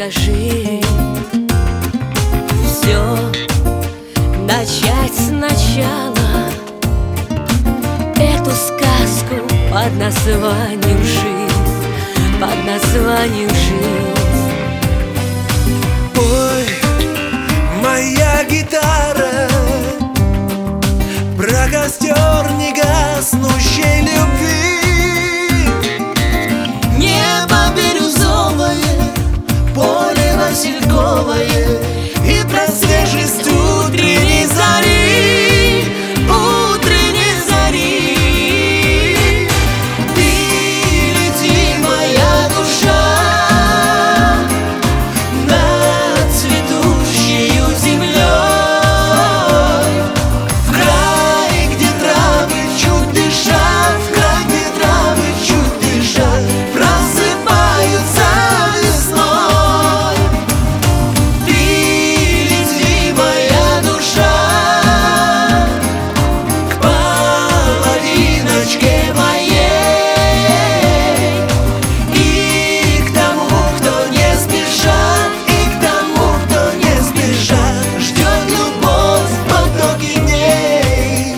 расскажи. Все начать сначала, эту сказку под названием жизнь, под названием жизнь. Ой, моя гитара, про костер негаснущей любви. Небо бирюзовое, поле васильковое и про свежесть утренней зари, утренней зари. Ты лети, моя душа, над цветущею землей, в край, где травы чуть дышат, в край, где травы чуть дышат, просыпаются весной. Ты лети, моя душа, к половиночке моей, и к тому, кто не спешат, и к тому, кто не спешат, ждет любовь в потоке дней.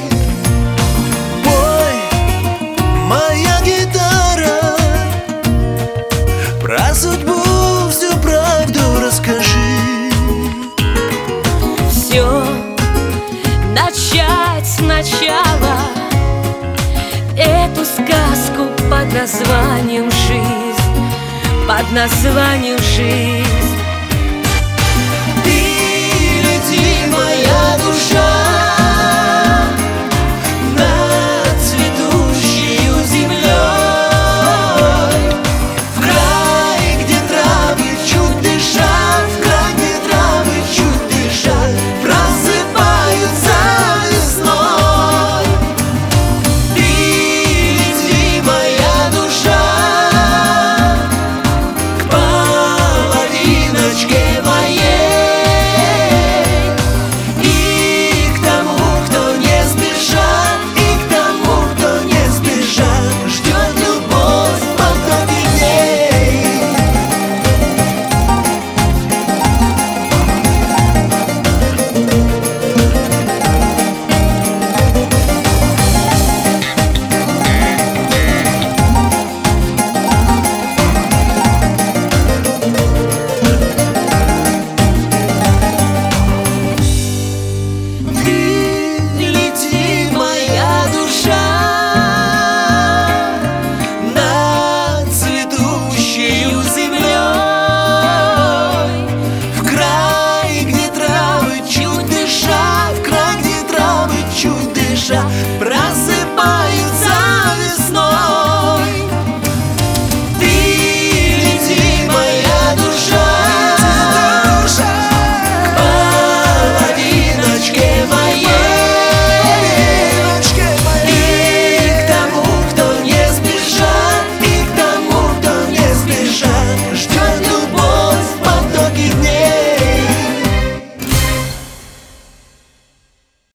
Пой, моя гитара, про судьбу всю правду расскажи. Все начать сначала, эту сказку под названием жизнь, под названием жизнь. Ты лети, моя душа, над цветущею землей, в край, где травы чуть дышат, в край, где травы чуть дышат, просыпаются весной. Ты лети, моя душа, к половиночке моей, и к тому, кто не спешат, и к тому, кто не спешат, ждет любовь в потоке дней. Ты лети, моя душа, над цветущею землей, в край, где травы чуть дышат, в край, где травы чуть дышат, просыпаются